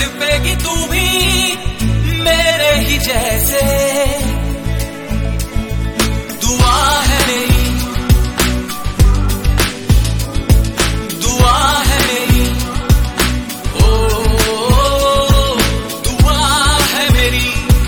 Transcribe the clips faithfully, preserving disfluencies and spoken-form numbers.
तड़पेगी तू भी मेरे ही जैसे। दुआ है मेरी, दुआ है मेरी, ओ, दुआ है मेरी।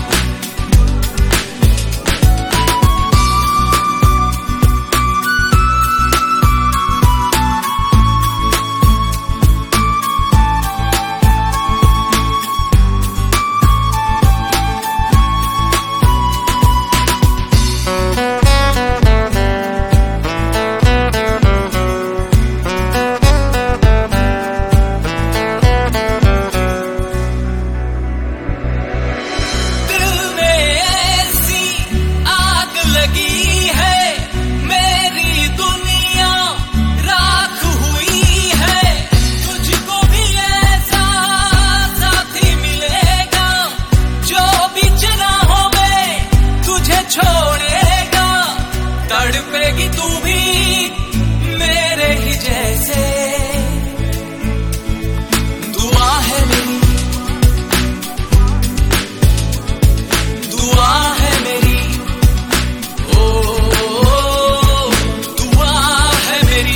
छोड़ेगा तड़पेगी तू भी मेरे ही जैसे। दुआ है मेरी, दुआ है मेरी, ओ, दुआ है मेरी।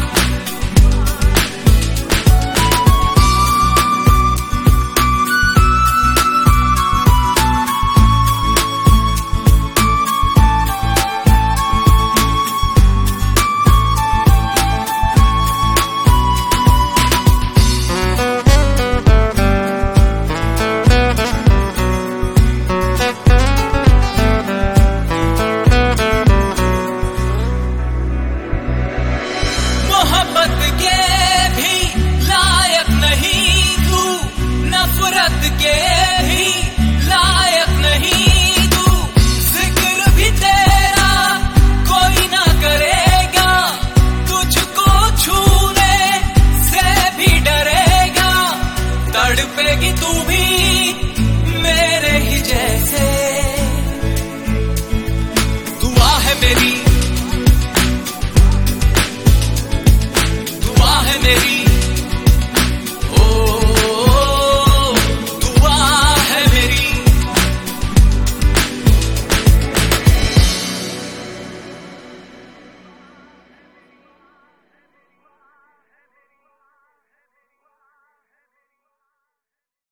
मोहब्बत के भी लायक नहीं तू, नफरत के भी लायक नहीं तू। जिक्र भी तेरा कोई ना करेगा, तुझको छूने से भी डरेगा। तड़पेगी तू भी